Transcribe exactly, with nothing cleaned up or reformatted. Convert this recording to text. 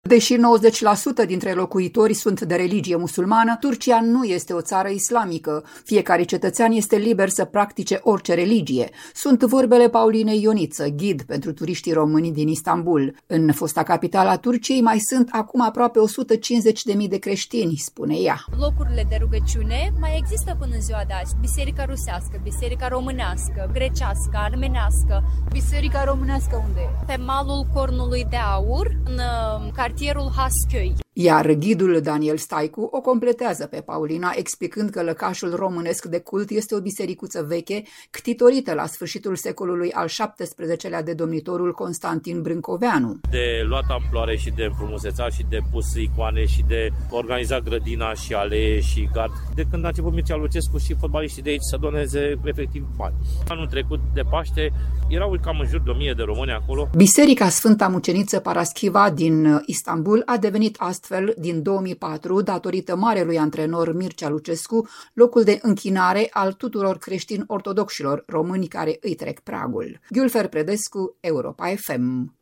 Deși nouăzeci la sută dintre locuitori sunt de religie musulmană, Turcia nu este o țară islamică. Fiecare cetățean este liber să practice orice religie. Sunt vorbele Paulinei Ioniță, ghid pentru turiștii români din Istanbul. În fosta capitală a Turciei mai sunt acum aproape o sută cincizeci de mii de creștini, spune ea. Locurile de rugăciune mai există până în ziua de azi. Biserica rusească, biserica românească, grecească, armenească. Biserica românească unde e? Pe malul Cornului de Aur, în cartierul Hasköy. Iar ghidul Daniel Staicu o completează pe Paulina, explicând că lăcașul românesc de cult este o bisericuță veche, ctitorită la sfârșitul secolului al șaptesprezecelea de domnitorul Constantin Brâncoveanu. De luat amploare și de înfrumusețat și de pus icoane și de organizat grădina și alee și gard. De când a început Mircea Lucescu și fotbaliștii de aici să doneze efectiv bani. Anul trecut de Paște erau cam în jur de o mie de români acolo. Biserica Sfânta Muceniță Paraschiva din Istanbul a devenit astfel din două mii patru, datorită marelui antrenor Mircea Lucescu, locul de închinare al tuturor creștini ortodoxilor români care îi trec pragul. Gülfer Predescu, Europa F M.